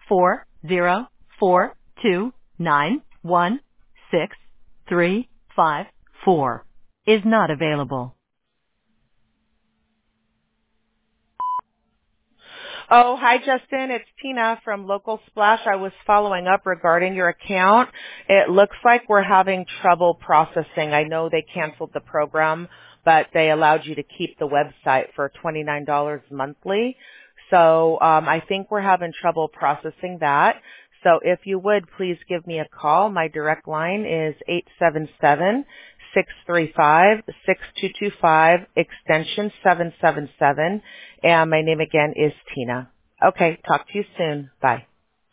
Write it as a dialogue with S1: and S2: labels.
S1: 404-291-6354 is not available. Oh, hi, Justin. It's Tina from Local Splash. I was following up regarding your account. It looks like we're having trouble processing. I know they canceled the program, but they allowed you to keep the website for $29 monthly. So I think we're having trouble processing that. So if you would, please give me a call. My direct line is 877-635-6225, extension 777, and my name again is Tina. Okay, talk to you soon. Bye.